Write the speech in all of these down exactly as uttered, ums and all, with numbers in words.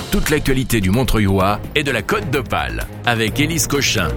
toute l'actualité du Montreuillois et de la Côte d'Opale avec Élise Cochin.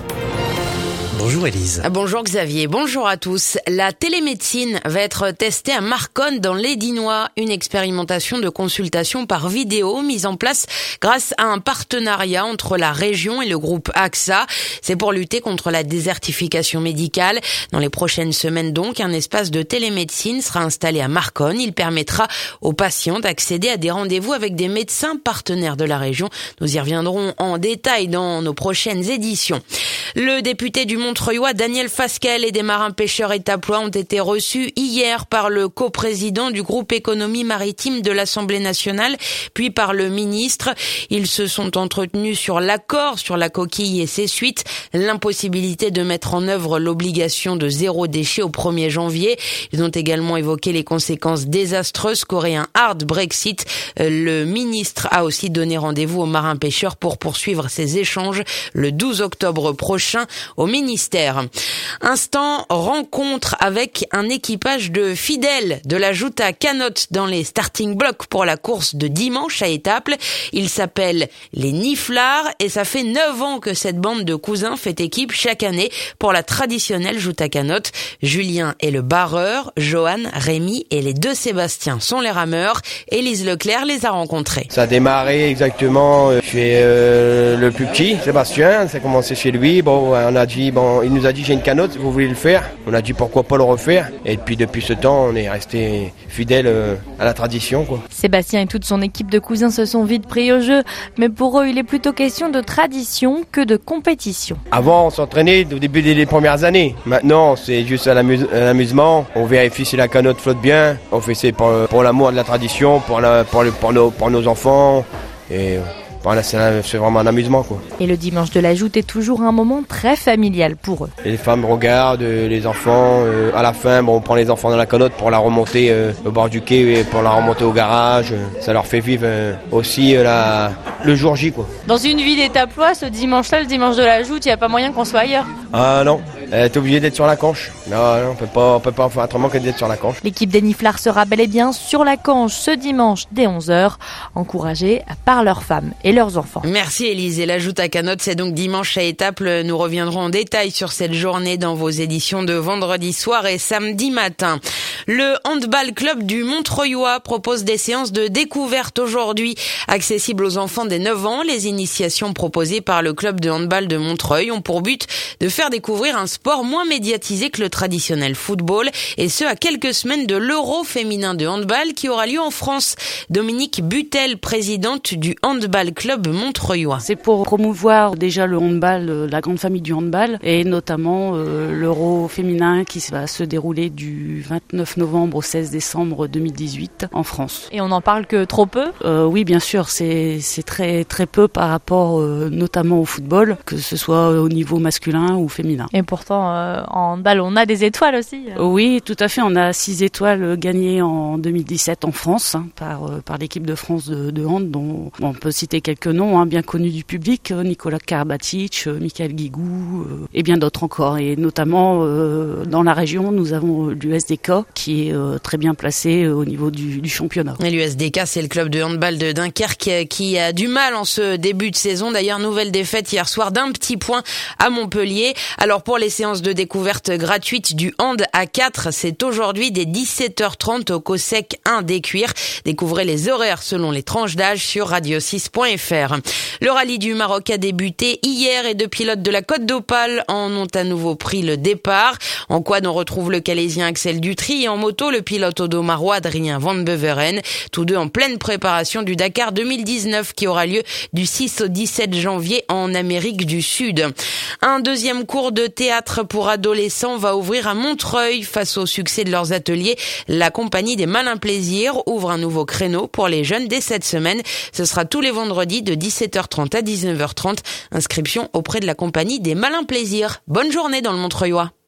Bonjour Élise. Bonjour Xavier, bonjour à tous. La télémédecine va être testée à Marconne dans l'Aidinois, une expérimentation de consultation par vidéo mise en place grâce à un partenariat entre la région et le groupe A X A. C'est pour lutter contre la désertification médicale. Dans les prochaines semaines donc, un espace de télémédecine sera installé à Marconne. Il permettra aux patients d'accéder à des rendez-vous avec des médecins partenaires de la région. Nous y reviendrons en détail dans nos prochaines éditions. Le député du Montreuillois, Daniel Fasquelle, et des marins-pêcheurs étaplois ont été reçus hier par le coprésident du groupe économie maritime de l'Assemblée nationale, puis par le ministre. Ils se sont entretenus sur l'accord sur la coquille et ses suites, l'impossibilité de mettre en œuvre l'obligation de zéro déchet au premier janvier. Ils ont également évoqué les conséquences désastreuses qu'aurait un hard Brexit. Le ministre a aussi donné rendez-vous aux marins-pêcheurs pour poursuivre ces échanges le douze octobre prochain au ministère. Instant rencontre avec un équipage de fidèles de la Juta Canotte dans les starting blocks pour la course de dimanche à Étaples. Ils s'appellent les Niflards et ça fait neuf ans que cette bande de cousins fait équipe chaque année pour la traditionnelle Juta Canotte. Julien est le barreur, Johan, Rémi et les deux Sébastien sont les rameurs. Élise Leclerc les a rencontrés. Ça a démarré exactement chez euh, le plus petit, Sébastien. Ça a commencé chez lui. Bon, on a dit, bon, il nous a dit j'ai une canotte, vous voulez le faire? On a dit pourquoi pas le refaire. Et puis depuis ce temps, on est resté fidèle euh, à la tradition, quoi. Sébastien et toute son équipe de cousins se sont vite pris au jeu, mais pour eux, il est plutôt question de tradition que de compétition. Avant, on s'entraînait au début des premières années. Maintenant, c'est juste à l'amuse- à l'amusement. On vérifie si la canotte flotte bien. On fait ça pour, pour l'amour de la tradition, pour, la, pour, le, pour, nos, pour nos enfants. Et voilà, c'est, c'est vraiment un amusement, quoi. Et le dimanche de la Joute est toujours un moment très familial pour eux. Les femmes regardent, les enfants, euh, à la fin, bon, on prend les enfants dans la canotte pour la remonter euh, au bord du quai et pour la remonter au garage. Ça leur fait vivre euh, aussi euh, la, le jour J, quoi. Dans une vie d'étaplois, ce dimanche-là, le dimanche de la Joute, il n'y a pas moyen qu'on soit ailleurs. Ah non, euh, t'es obligé d'être sur la canche. Non, non, on peut pas, on peut pas faire autrement que d'être sur la canche. L'équipe des Niflards sera bel et bien sur la canche ce dimanche dès onze heures, encouragée par leurs femmes et leurs enfants. Merci Élise. Et la Juta Canotte, c'est donc dimanche à Étaples. Nous reviendrons en détail sur cette journée dans vos éditions de vendredi soir et samedi matin. Le handball club du Montreuillois propose des séances de découverte aujourd'hui, accessibles aux enfants des neuf ans. Les initiations proposées par le club de handball de Montreuil ont pour but de faire découvrir un sport moins médiatisé que le traditionnel football, et ce à quelques semaines de l'Euro féminin de handball qui aura lieu en France. Dominique Butel, présidente du handball club Montreuillois. C'est pour promouvoir déjà le handball, la grande famille du handball, et notamment euh, l'Euro féminin qui va se dérouler du vingt-neuf novembre au seize décembre deux mille dix-huit en France. Et on n'en parle que trop peu. Euh, oui, bien sûr, c'est, c'est très, très peu par rapport euh, notamment au football, que ce soit au niveau masculin ou féminin. Et pourtant, euh, en handball, on a des étoiles aussi. Oui, tout à fait. On a six étoiles gagnées en deux mille dix-sept en France, hein, par, euh, par l'équipe de France de, de hand, dont on peut citer quelques noms hein, bien connus du public, Nicolas Karabatic, Michael Guigou euh, et bien d'autres encore. Et notamment euh, dans la région, nous avons l'U S D K qui est euh, très bien placé euh, au niveau du, du championnat. Et l'U S D K, c'est le club de handball de Dunkerque qui a du mal en ce début de saison. D'ailleurs, nouvelle défaite hier soir d'un petit point à Montpellier. Alors pour les séances de découverte gratuites du hand à quatre, c'est aujourd'hui dès dix-sept heures trente au COSEC un des Cuirs. Découvrez les horaires selon les tranches d'âge sur radio six point f r. Le rallye du Maroc a débuté hier et deux pilotes de la Côte d'Opale en ont à nouveau pris le départ. En quad, on retrouve le Calaisien Axel Dutry et en moto, le pilote audomarois Adrien Van Beveren. Tous deux en pleine préparation du Dakar deux mille dix-neuf qui aura lieu du six au dix-sept janvier en Amérique du Sud. Un deuxième cours de théâtre pour adolescents va ouvrir à Montreuil. Face au succès de leurs ateliers, la compagnie des Malins Plaisirs ouvre un nouveau créneau pour les jeunes dès cette semaine. Ce sera tous les vendredis de dix-sept heures trente à dix-neuf heures trente. Inscription auprès de la compagnie des Malins Plaisirs. Bonne journée dans le Montreuillois.